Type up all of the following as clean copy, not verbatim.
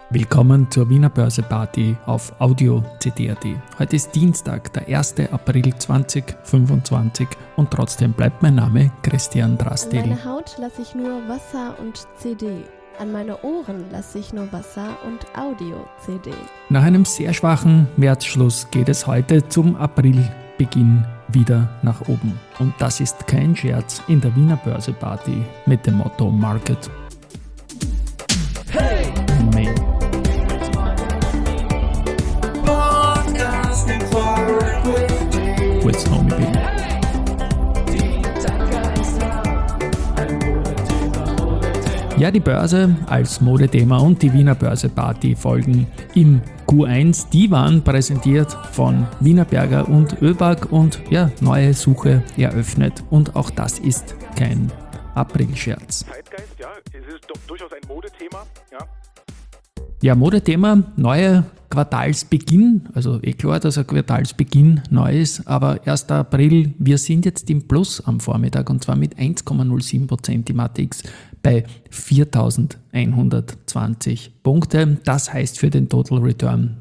Willkommen zur Wiener Börse Party auf Audio CD.at. Heute ist Dienstag, der 1. April 2025 und trotzdem bleibt mein Name Christian Drastil. An meine Haut lasse ich nur Wasser und CD. An meine Ohren lasse ich nur Wasser und Audio-CD. Nach einem sehr schwachen Märzschluss geht es heute zum Aprilbeginn wieder nach oben. Und das ist kein Scherz in der Wiener Börse Party mit dem Motto Market. Hey! May. With Homie B. Ja, die Börse als Modethema und die Wiener Börse Party folgen im Q1. Die waren präsentiert von Wienerberger und ÖBAG und ja, neue Suche eröffnet. Und auch das ist kein Aprilscherz. Zeitgeist, ja, es ist doch durchaus ein Modethema, ja. Ja, Modethema, neuer Quartalsbeginn, also klar, dass ein Quartalsbeginn neu ist, aber 1. April, wir sind jetzt im Plus am Vormittag und zwar mit 1,07% im ATX bei 4.120 Punkte. Das heißt für den Total Return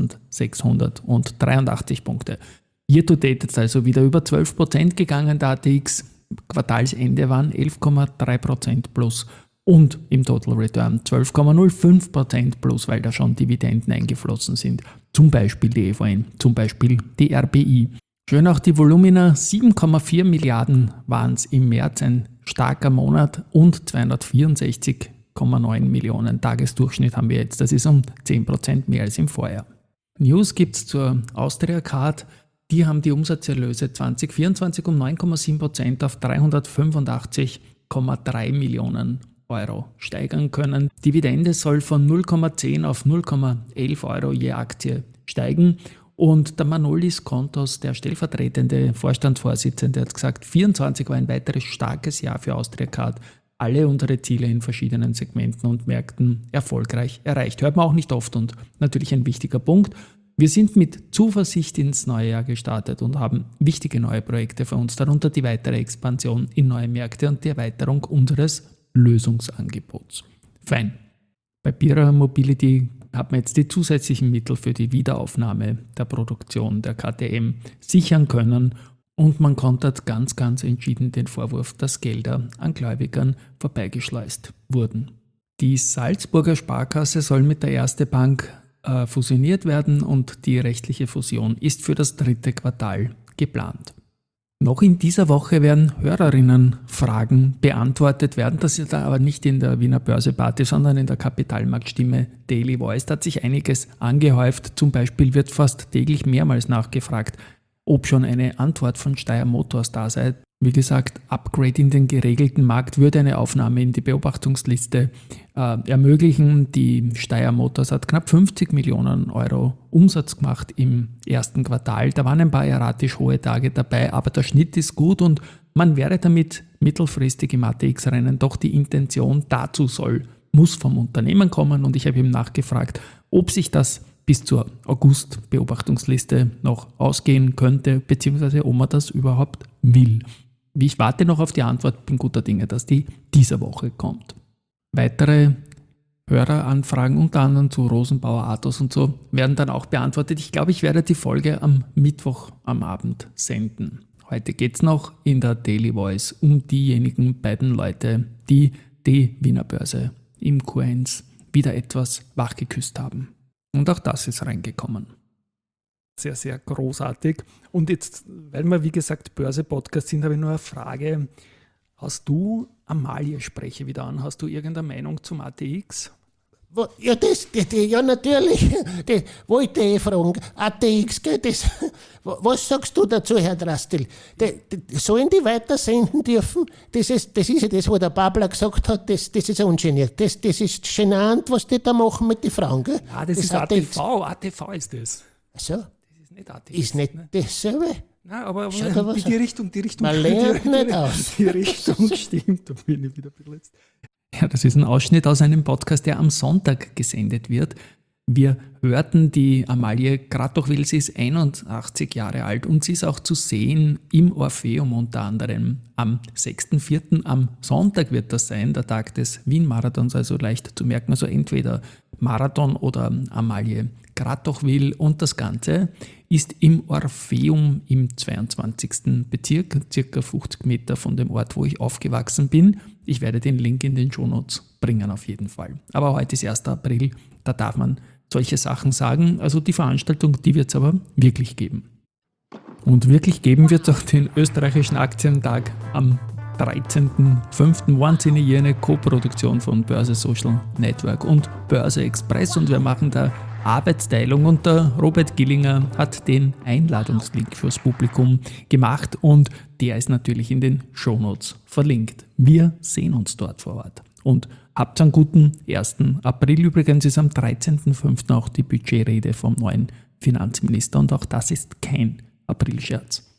9.683 Punkte. Year to date jetzt also wieder über 12% gegangen, der ATX. Quartalsende waren 11,3% plus. Und im Total Return 12,05% plus, weil da schon Dividenden eingeflossen sind. Zum Beispiel die EVN, zum Beispiel die RBI. Schön auch die Volumina, 7,4 Milliarden waren es im März, ein starker Monat und 264,9 Millionen Tagesdurchschnitt haben wir jetzt. Das ist um 10% mehr als im Vorjahr. News gibt es zur Austria Card. Die haben die Umsatzerlöse 2024 um 9,7% auf 385,3 Millionen Euro steigern können. Dividende soll von 0,10 auf 0,11 Euro je Aktie steigen. Und der Manolis Kontos, der stellvertretende Vorstandsvorsitzende, hat gesagt, 2024 war ein weiteres starkes Jahr für Austria Card. Alle unsere Ziele in verschiedenen Segmenten und Märkten erfolgreich erreicht. Hört man auch nicht oft und natürlich ein wichtiger Punkt. Wir sind mit Zuversicht ins neue Jahr gestartet und haben wichtige neue Projekte für uns, darunter die weitere Expansion in neue Märkte und die Erweiterung unseres Lösungsangebots. Fein. Bei Bira Mobility hat man jetzt die zusätzlichen Mittel für die Wiederaufnahme der Produktion der KTM sichern können und man kontert ganz entschieden den Vorwurf, dass Gelder an Gläubigern vorbeigeschleust wurden. Die Salzburger Sparkasse soll mit der Erste Bank fusioniert werden und die rechtliche Fusion ist für das 3. Quartal geplant. Noch in dieser Woche werden Hörerinnenfragen beantwortet werden. Das ist aber nicht in der Wiener Börse Party, sondern in der Kapitalmarktstimme Daily Voice. Da hat sich einiges angehäuft. Zum Beispiel wird fast täglich mehrmals nachgefragt, ob schon eine Antwort von Steyr Motors da sei. Wie gesagt, Upgrade in den geregelten Markt würde eine Aufnahme in die Beobachtungsliste ermöglichen. Die Steyr Motors hat knapp 50 Millionen Euro Umsatz gemacht im ersten Quartal. Da waren ein paar erratisch hohe Tage dabei, aber der Schnitt ist gut und man wäre damit mittelfristig im ATX-Rennen. Doch die Intention dazu muss vom Unternehmen kommen und ich habe ihm nachgefragt, ob sich das bis zur August-Beobachtungsliste noch ausgehen könnte, beziehungsweise ob man das überhaupt will. Ich warte noch auf die Antwort, bin guter Dinge, dass die dieser Woche kommt. Weitere Höreranfragen, unter anderem zu Rosenbauer Autos und so, werden dann auch beantwortet. Ich glaube, ich werde die Folge am Mittwoch am Abend senden. Heute geht es noch in der Daily Voice um diejenigen beiden Leute, die die Wiener Börse im Q1 wieder etwas wachgeküsst haben. Und auch das ist reingekommen. Sehr, sehr großartig. Und jetzt, weil wir wie gesagt Börse-Podcast sind, habe ich nur eine Frage. Hast du, Amalie spreche wieder an, hast du irgendeine Meinung zum ATX? Ja, ja natürlich, das wollte ich fragen. ATX, gell, was sagst du dazu, Herr Drastil? Sollen die weiter senden dürfen? Das ist ja das, was der Babler gesagt hat, das ist ungeniert. Das ist genannt, was die da machen mit den Frauen, gell? Ja, das ist ATV, ATV ist das. Ach so? Das ist nicht ATX. Ist nicht dasselbe? Nein, aber die Richtung. Man lernt nicht aus. Die Richtung stimmt, da bin ich wieder verletzt. Ja, das ist ein Ausschnitt aus einem Podcast, der am Sonntag gesendet wird. Wir hörten die Amalie Kratochwil, sie ist 81 Jahre alt und sie ist auch zu sehen im Orpheum unter anderem am 6.4. Am Sonntag wird das sein, der Tag des Wien-Marathons, also leicht zu merken. Also entweder Marathon oder Amalie Kratochwil, und das Ganze ist im Orpheum im 22. Bezirk, circa 50 Meter von dem Ort, wo ich aufgewachsen bin. Ich werde den Link in den Shownotes bringen auf jeden Fall. Aber heute ist 1. April, da darf man solche Sachen sagen. Also die Veranstaltung, die wird es aber wirklich geben. Und wirklich geben wird es auch den österreichischen Aktientag am 13.05. wahnsinnig hier eine Co-Produktion von Börse Social Network und Börse Express, und wir machen da Arbeitsteilung, und der Robert Gillinger hat den Einladungslink fürs Publikum gemacht und der ist natürlich in den Shownotes verlinkt. Wir sehen uns dort vor Ort und habt einen guten 1. April. Übrigens ist am 13.05. auch die Budgetrede vom neuen Finanzminister, und auch das ist kein Aprilscherz.